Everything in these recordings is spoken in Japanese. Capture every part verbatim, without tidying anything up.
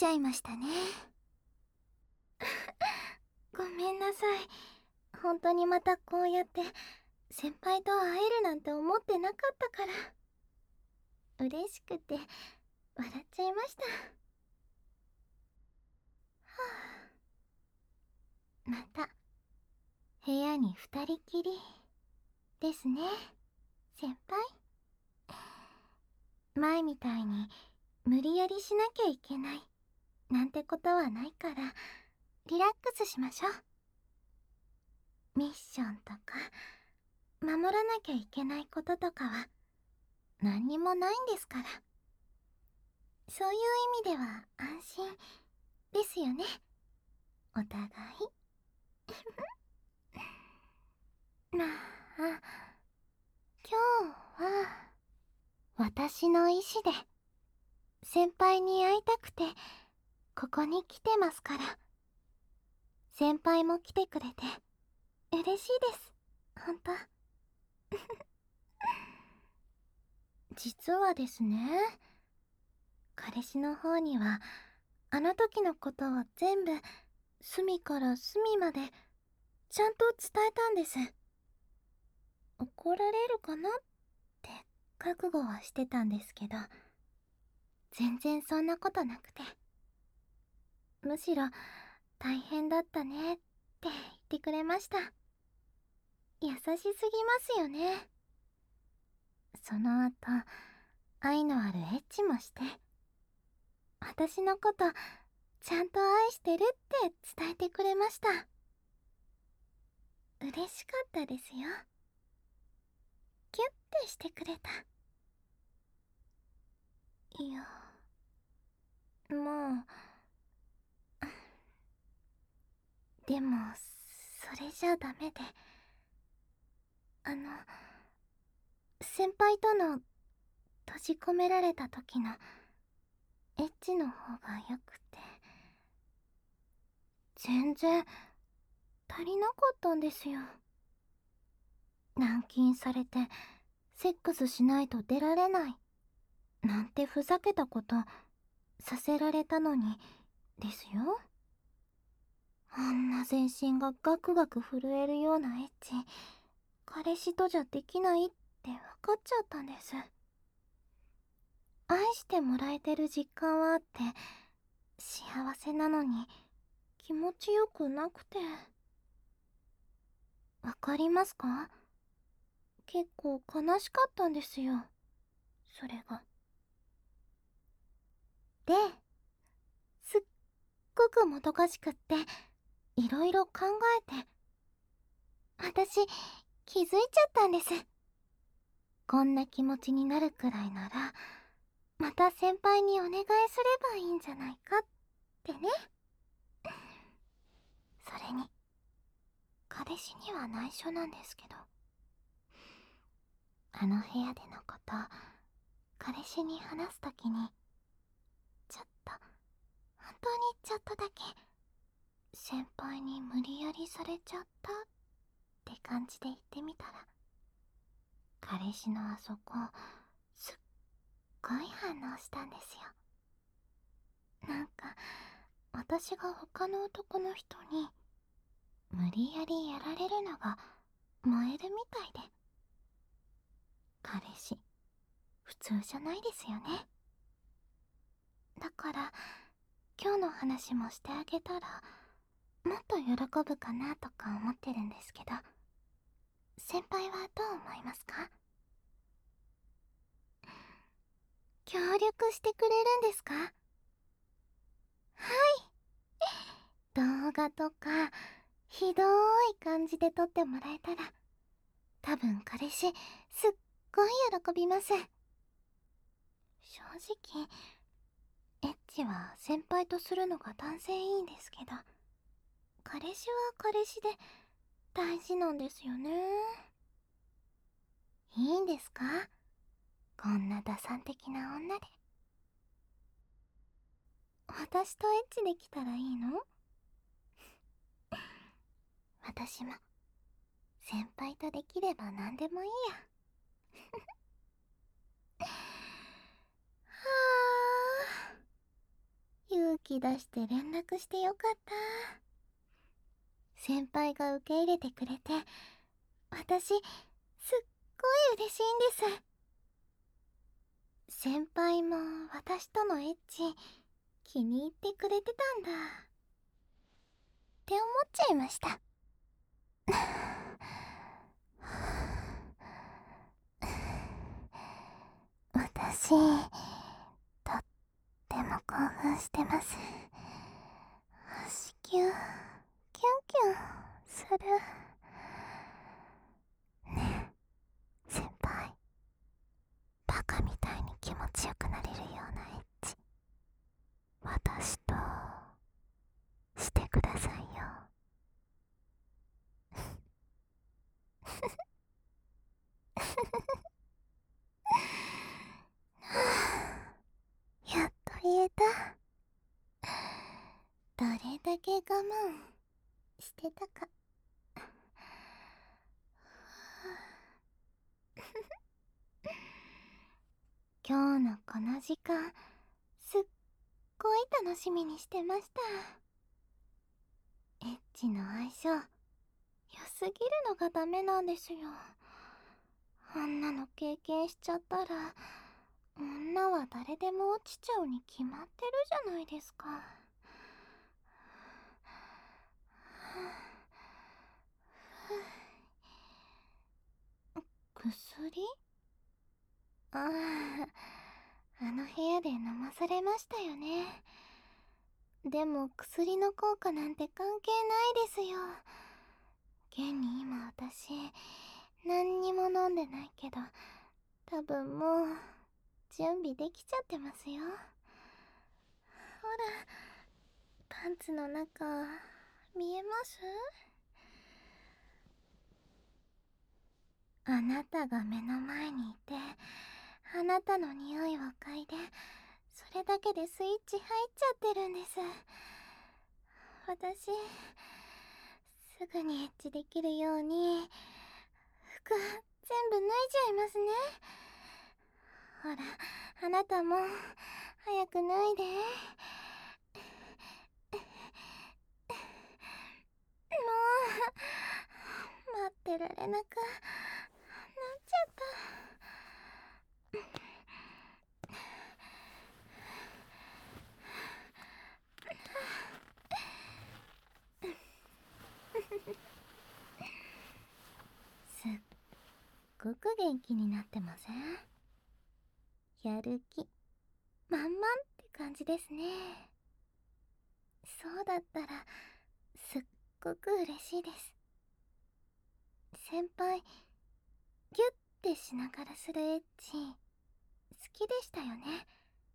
ちゃいましたね。ごめんなさい。本当にまたこうやって先輩と会えるなんて思ってなかったから、嬉しくて笑っちゃいました。はあ、また部屋に二人きりですね、先輩。前みたいに無理やりしなきゃいけないなんてことはないから、リラックスしましょう。ミッションとか守らなきゃいけないこととかは何にもないんですから。そういう意味では安心ですよね、お互い。まあ、今日は私の意志で先輩に会いたくてここに来てますから。先輩も来てくれて嬉しいです、ほんと。実はですね、彼氏の方にはあの時のことを全部隅から隅までちゃんと伝えたんです。怒られるかなって覚悟はしてたんですけど、全然そんなことなくて、むしろ大変だったねって言ってくれました。優しすぎますよね。その後愛のあるエッチもして、私のことちゃんと愛してるって伝えてくれました。嬉しかったですよ。キュッてしてくれた。いや、もうでもそれじゃダメで、あの先輩との閉じ込められた時のエッチの方がよくて、全然足りなかったんですよ。軟禁されてセックスしないと出られないなんてふざけたことさせられたのにですよ。あんな全身がガクガク震えるようなエッチ、彼氏とじゃできないって分かっちゃったんです。愛してもらえてる実感はあって幸せなのに気持ちよくなくて。わかりますか？結構悲しかったんですよ、それが。で、すっごくもどかしくっていろいろ考えて、私気づいちゃったんです。こんな気持ちになるくらいならまた先輩にお願いすればいいんじゃないかってね。それに彼氏には内緒なんですけど、あの部屋でのこと彼氏に話すときにちょっと、本当にちょっとだけ先輩に無理やりされちゃったって感じで言ってみたら、彼氏のあそこすっごい反応したんですよ。なんか私が他の男の人に無理やりやられるのが燃えるみたいで。彼氏普通じゃないですよね。だから今日の話もしてあげたらもっと喜ぶかなとか思ってるんですけど、先輩はどう思いますか？協力してくれるんですか？はい。動画とかひどい感じで撮ってもらえたら多分彼氏すっごい喜びます。正直エッチは先輩とするのが断然いいんですけど、彼氏は彼氏で大事なんですよね。いいんですか？こんな打算的な女で。私とエッチできたらいいの？私も先輩とできれば何でもいいや。はあ、勇気気出して連絡してよかった。先輩が受け入れてくれて、私すっごい嬉しいんです。先輩も私とのエッチ気に入ってくれてたんだって思っちゃいました。私とっても興奮してます。子宮キュンキュンする。ねえ先輩、バカみたいに気持ちよくなれるようなエッチ私としてくださいよ。やっと言えた。どれだけ我慢してたか。今日のこの時間すっごい楽しみにしてました。エッチの相性良すぎるのがダメなんですよ。あんなの経験しちゃったら女は誰でも落ちちゃうに決まってるじゃないですか。薬？ああ、あの部屋で飲まされましたよね。でも薬の効果なんて関係ないですよ。現に今私何にも飲んでないけど、多分もう準備できちゃってますよ。ほら、パンツの中見えます？あなたが目の前にいて、あなたの匂いを嗅いで、それだけでスイッチ入っちゃってるんです。私すぐにエッチできるように服全部脱いじゃいますね。ほら、あなたも早く脱いで。もう待ってられなくなっちゃった。すっごく元気になってません？やる気満々って感じですね。そうだったらすっごく嬉しいです。先輩ギュッてしながらするエッチ好きでしたよね。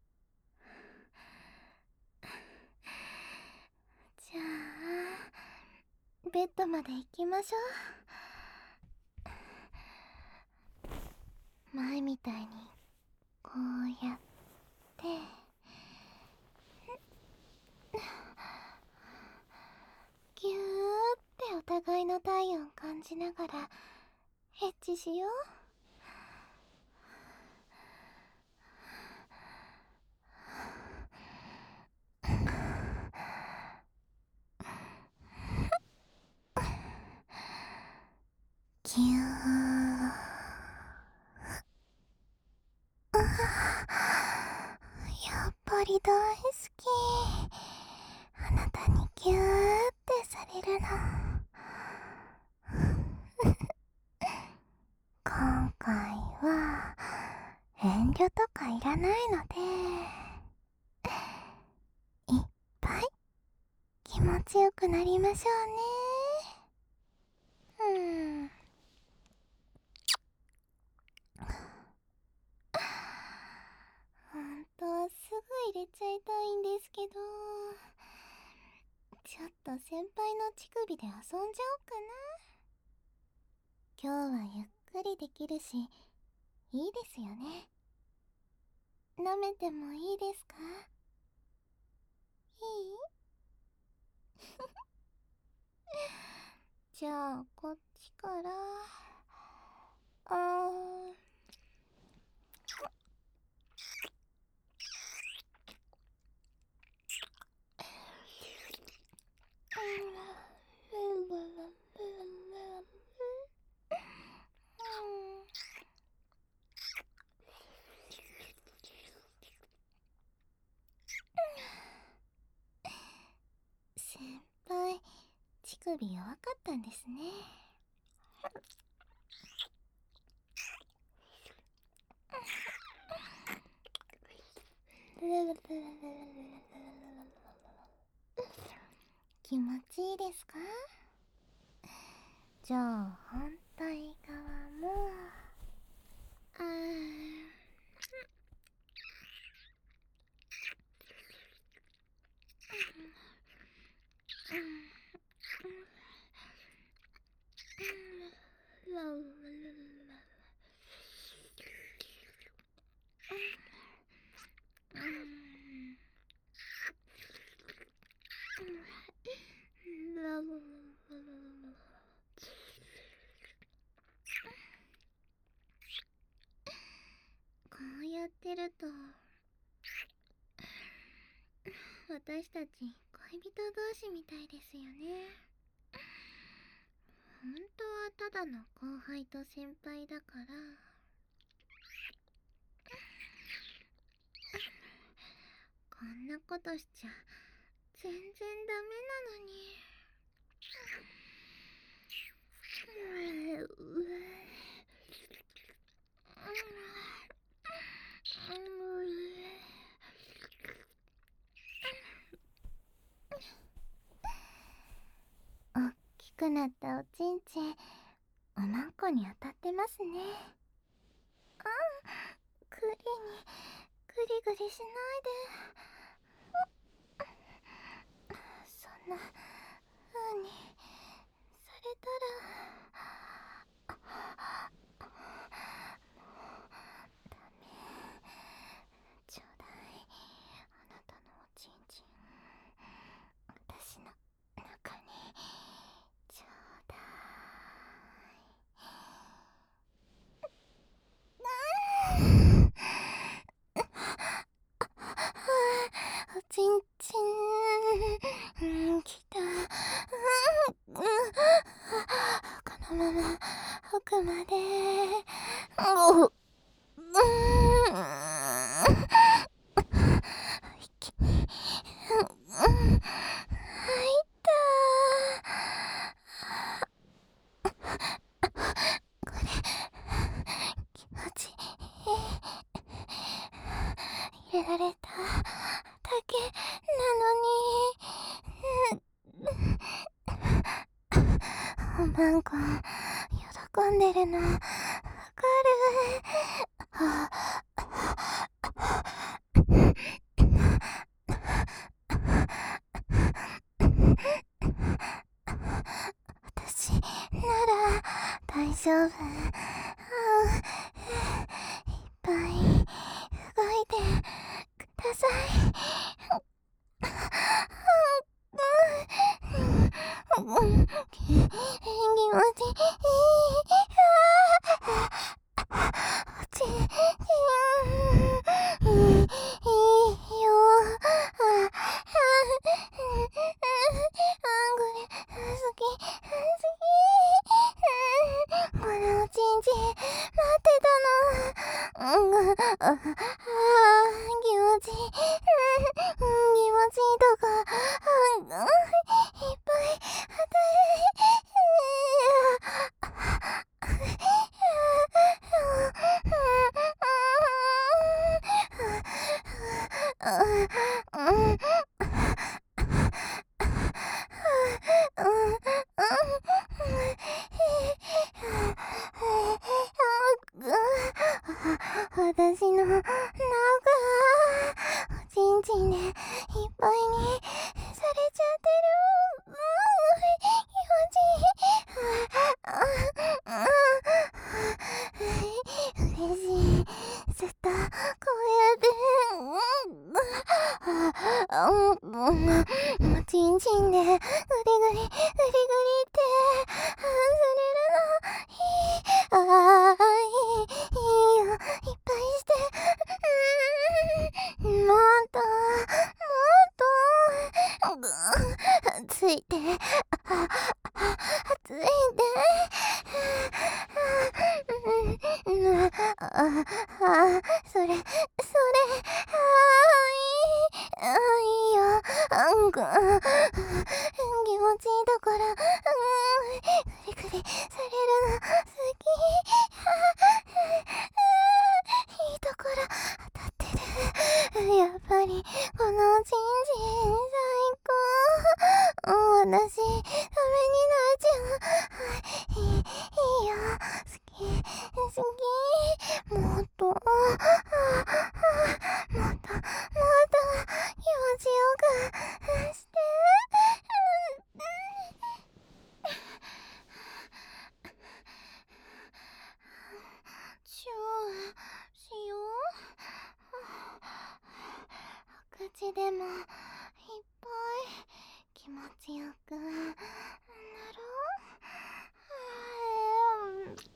じゃあベッドまで行きましょう。前みたいにこうやってギューってお互いの体温感じながらエッチしよう。ぎゅー。やっぱり大好き。あなたにギューってされるの。今回は遠慮とかいらないので、いっぱい気持ちよくなりましょうね。うん。本当はすぐ入れちゃいたいんですけど、ちょっと先輩の乳首で遊んじゃおうかな。今日はゆっくりできるしいいですよね。舐めてもいいですか？いい？じゃあこっちから。あー首弱かったんですね。気持ちいいですか？じゃあ反対側も。あーこうやってると私たち恋人同士みたいですよね。本当はただの後輩と先輩だからこんなことしちゃ全然ダメなのに。おっきくなったおちんちん、おまんこに当たってますね。あ、クリにグリグリしないで。そんな風にされたらダメ。ちょうだい、あなたのおちんちん、私の中にちょうだい。おちんちん、うん、きた。うん、このまま奥まで。おう、うん、一気に、うん、入った。これ気持ちいい。入れられただけなのに。おまんこ喜んでるのわかる。私なら大丈夫。いっぱい動いてください。気持ちいい。おちんちんいいよ。あ、これ好き好き。このおちんちん待ってたの。あ、気持ちいい。気持ちいいとこいっぱい与え。私の中、おちんちんでいっぱいにされちゃってる。気持ちいい。嬉しい。ずっとこうやっておちんちんでグリグリグリグリってされるの。ああ、いい、いいよ。いっぱいして。もっと、もっと。ついて。ついて。ああ、それ、それ、ああ、いい、あいいよ。あんか、気持ちいいところ、うん、グリグリされるの好き。いいところ当たってる。やっぱりこのチンチン最高。もう私ダメになっちゃう。いい、いいよ、好き好き。もっともっともっと気持ちよくして。チューしよう。口でもいっぱい気持ちよくなろう。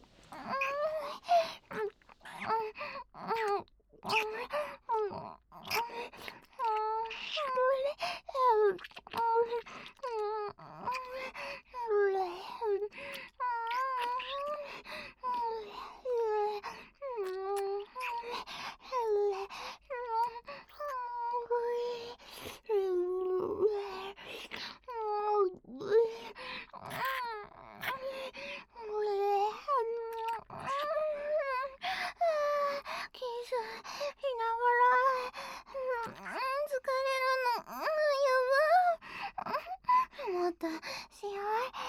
キスしながら疲れるのやば。もっとしよ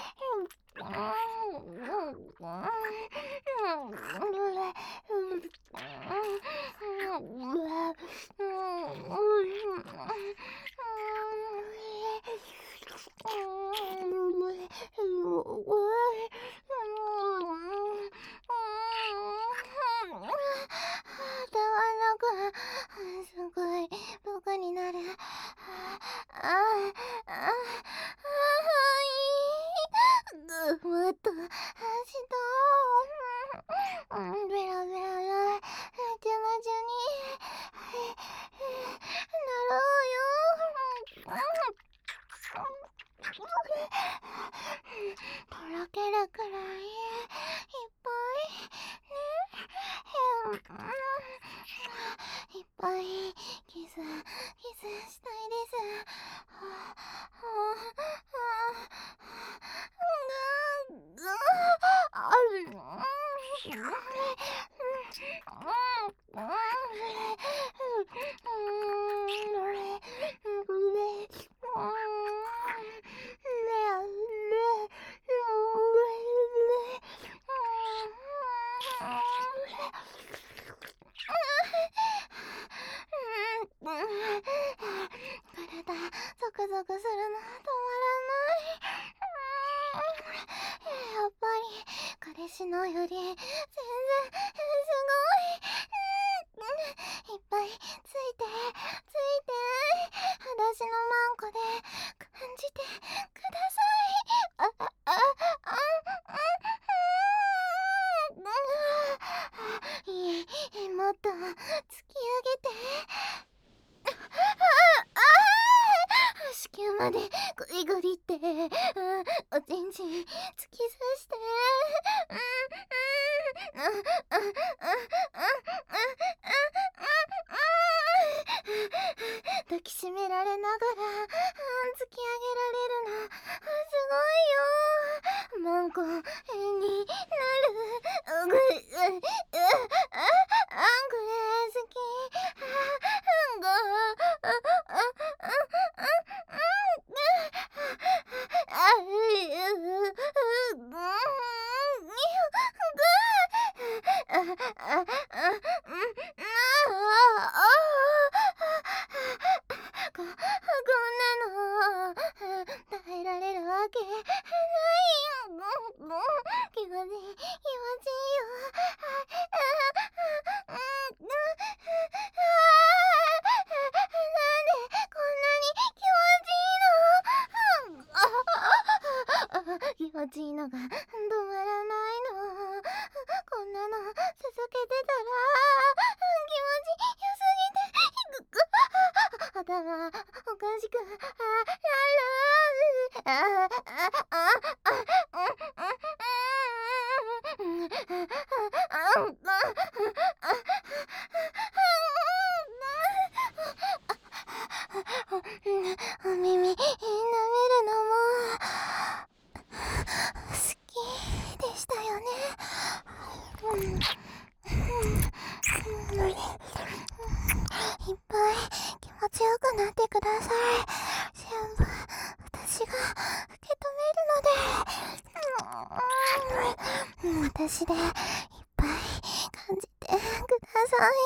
たまらなくすごいバカになる。ああああいいぐもっとしたうんベラベラなめちゃめちゃになろうよ。とろけるくらいいっぱいね。いっぱいキスキスしたいです。はあはあぐーぐーある体ゾクゾクするの止まらない。やっぱり彼氏のより全然すごい。いっぱいついてついて裸足のマンコで感じてください。ああああいい、もっと突き上げて。子宮までゴリゴリって、うん、おちんちん突き刺してうんうんうんうんうんうん抱きしめられながら突き上げられるのすごいよ。マンコ変になる。うぐううああこれ好き。ごあああこんなの耐えられるわけない。気持ちいい気持ちいいよ。気持ちいいのが止まらないの。こんなの続けてたら気持ちよすぎて頭おかしくなる。あああお耳舐めるのもいっぱい気持ちよくなってください。全部私が受け止めるので、私でいっぱい感じてください。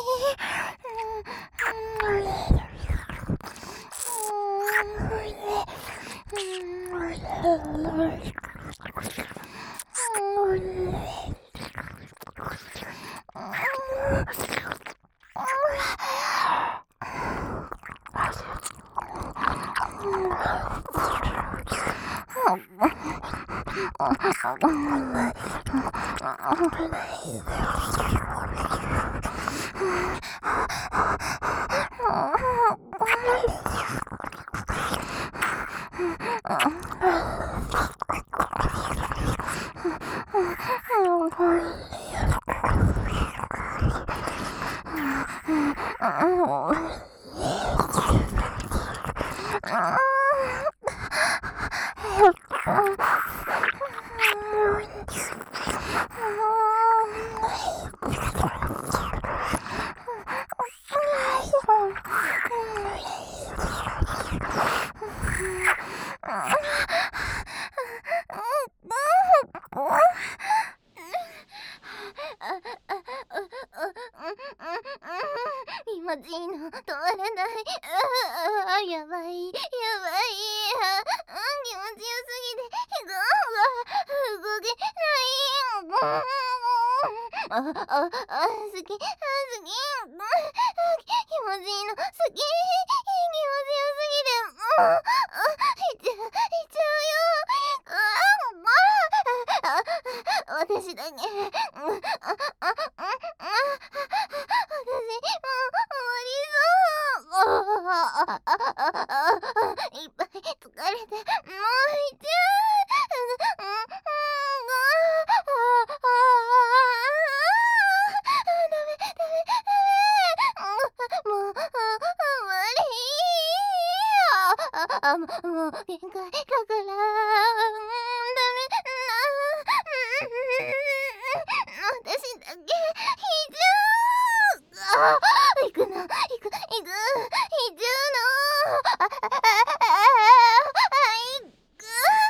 気持ちいいの止まらない。あーやばいやばい。あ気持ちよすぎて動けない。あああ好き好き気持ちいいの好き気持ちよすぎてもういっちゃういっちゃうよ。あ私だけいっぱい疲れてもういっちゃう。もう無理あもう限界だからダメな私だけいちゃう。行くの行く行く行っちゃうの。あああ行く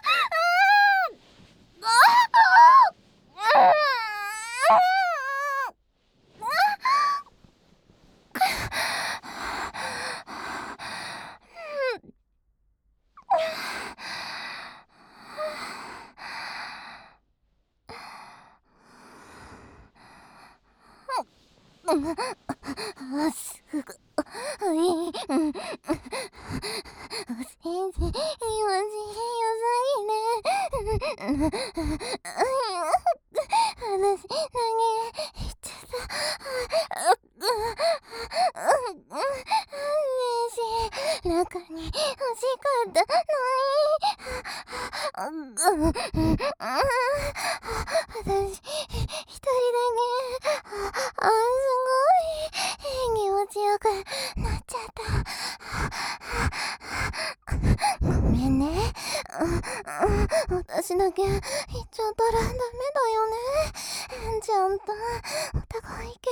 すごい。うん先生、気持ちよすぎね。私、投げ入っちゃった。嬉しい。中に欲しかったのに。私、一人だけ、あ、すごい。気持ちよくなっちゃった。ごめんね。私だけ言っちゃったらダメだよね。ちゃんとお互いいけ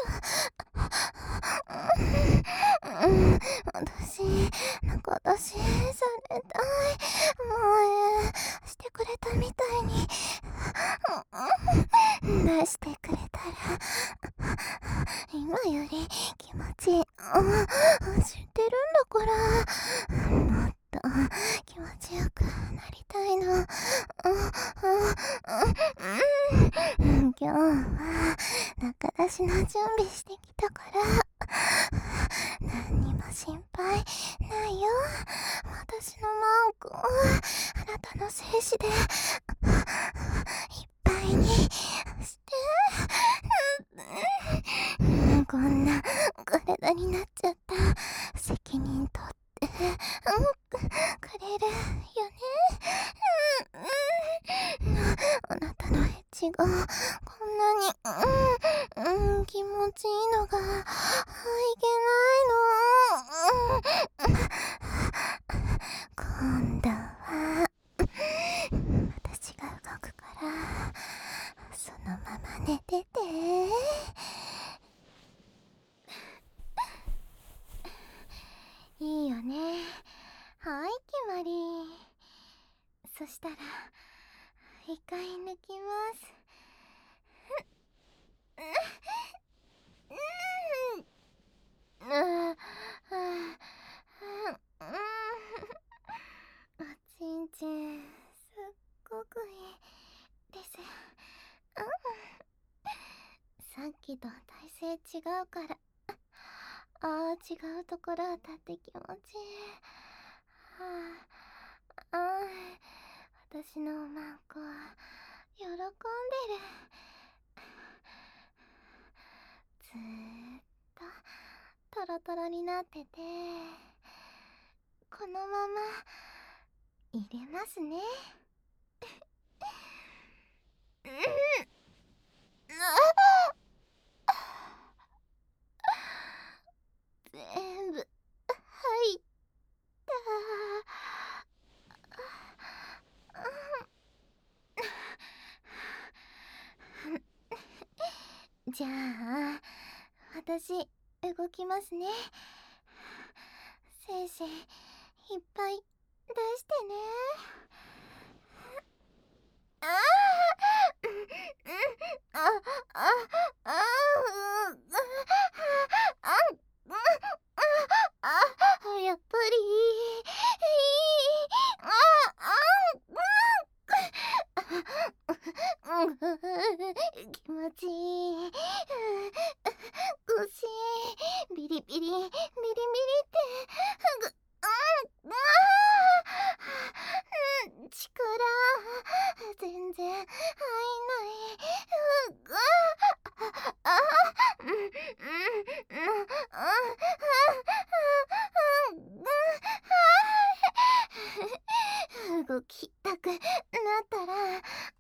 ないと。私のこと支援されたい。もうしてくれたみたいに出してくれたら今より気持ち知ってるんだから、もっと気持ちよくなりたいの。今日は仲出しの準備してきたから何にも心配ないよ。私のマークをあなたの精子でいっぱいにして、こんな体になっちゃった責任取ってくれるよね。あなたのエッチがこんなに、うんうん、気持ちいいのがいけないの。今度は私が動くからそのまま寝てて。 て。いいよね。はい、決まり。そしたら一回抜きます。うんうんうんおちんちんすっごくいいです。さっきと体勢違うから、あー違うところ当たって気持ちいい。はあ、あー私のおまんこは喜んでる。ずーっとトロトロになってて、このまま入れますね。うん全部入った。じゃあ私動きますね。精子いっぱい出してね。あああああああやっぱりああ気持ちいい。腰ビリビリビリビリってぐあ力全然入んない。あうんうんうん動きたくなったら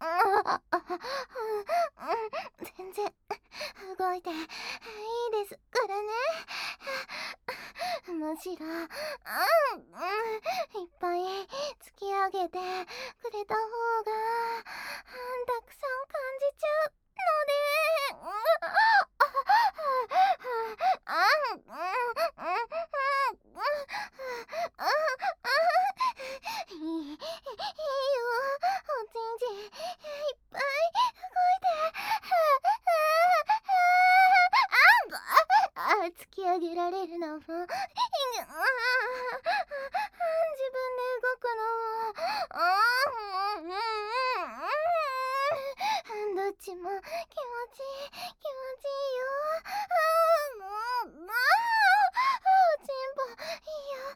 全然動いていいですからね。むしろいっぱい突き上げてくれた方がたくさん感じちゃうので。いい、いいよ、おちんちんいっぱい動いて。ああ突き上げられるのもいい。自分で動くのもどっちも気持ちいい気持ちいいよ。おちんぽいいよ。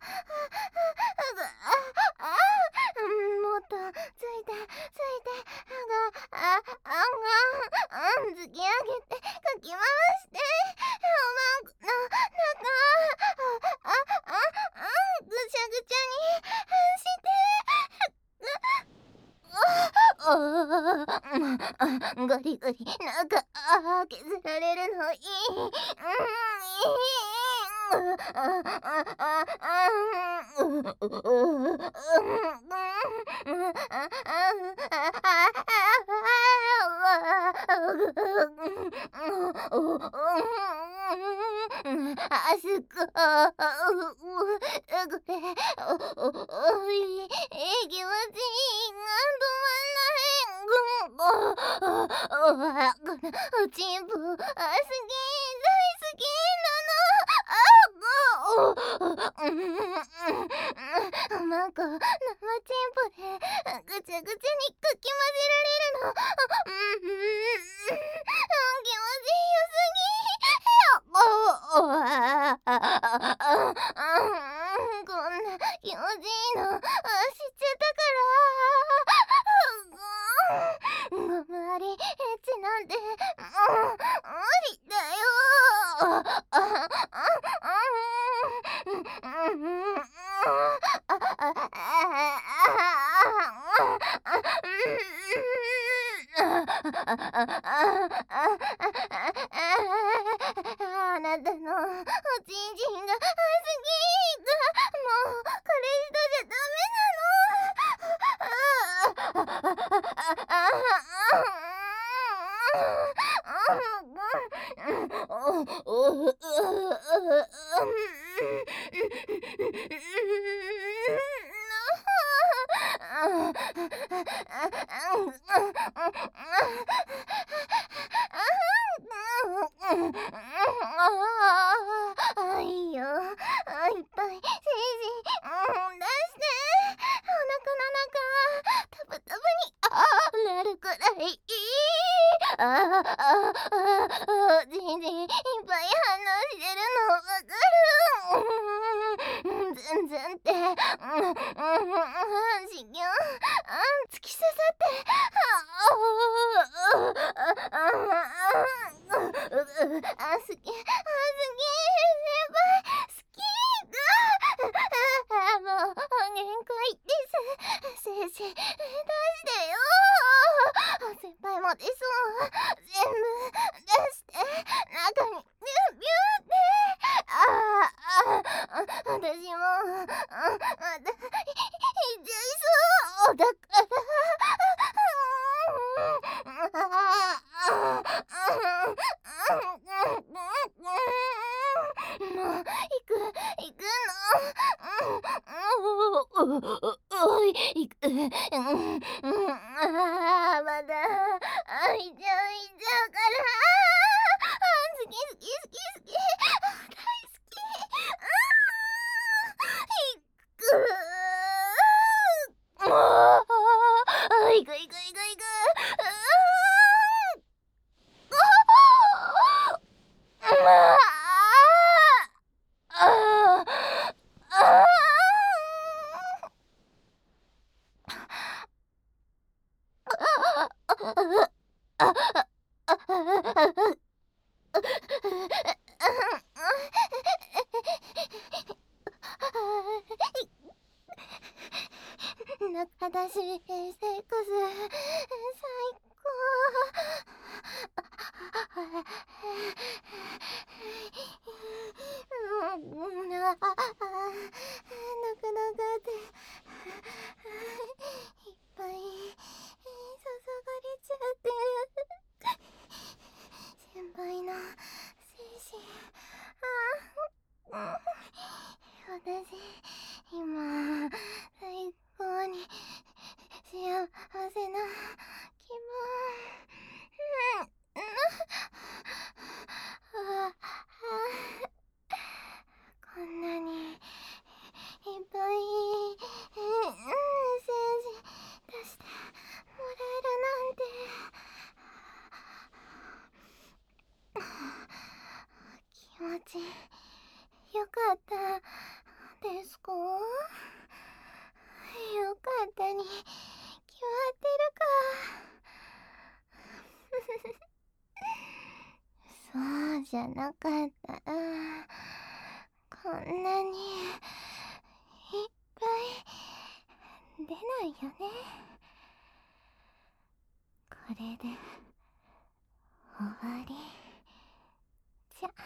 もっとついてついてあああ突き上げてかき回しておまんこの中あああぐしゃぐちゃにしてゴリゴリなんかあ削られるのいい。あすっごこれおいい気持ちいいおちんぽあすげえ大好きなの。あおまんこ生ちんぽでぐちゃぐちゃにかき混ぜられるのうん気持ちよすぎ。こんな気持ちいいの知っちゃったからゴムありエッチなんてもう無理だよ。 あいいよ。あいっぱい精子、うん、出して。お腹の中タブタブにああなるくらい。ああああ全然いっぱい反応してるのわかる。うん、全然って、うん、うん、うん、しぎょ、うん、突き刺さって、ああああああ好き、あ好き、先輩好き。あもう限界です。先生出してよ。先輩もですもん。全部出して中にビュンビュンってああ私もああだいっちゃいそうだからもう行く行くの。おい行く。うん、ああまだあいちゃういちゃうから好き好き好き好き大好き。行く。もう行く行く行く行く。あああ中出しセックス最高。うん、ああなかなかでいっぱい注がれちゃってる。先輩の精神、ああ、私今最高に幸せな気分。うん、ああ、こんなにいっぱい、うん、精子出してもらえるなんて。気持ちよかったですか？よかったに決まってるか。そうじゃなかったらこんなにいっぱい出ないよね。これで終わりじゃ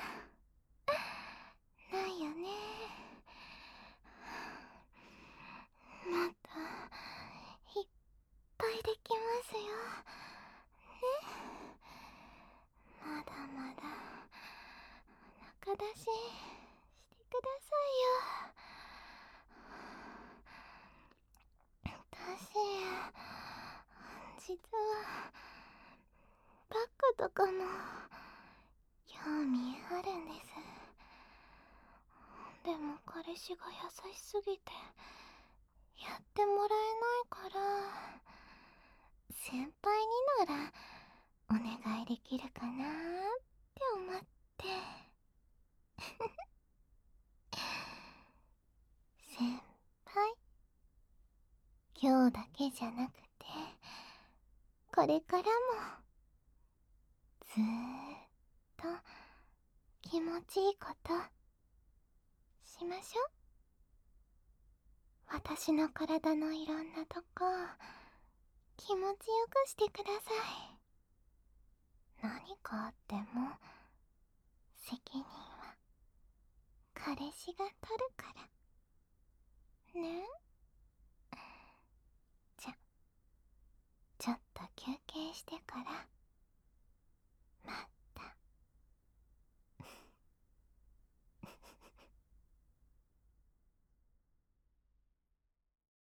ないよね。もっといっぱいできますよね。まだまだ中出ししてくださいよ。私実はバッグとかも興味あるんです。でも彼氏が優しすぎてやってもらえないから、先輩にならお願いできるかなって思って。先輩、今日だけじゃなくてこれからもずーっと気持ちいいことしましょう。私の体のいろんなとこ気持ちよくしてください。何かあっても責任は彼氏が取るからね。じゃちょっと休憩してから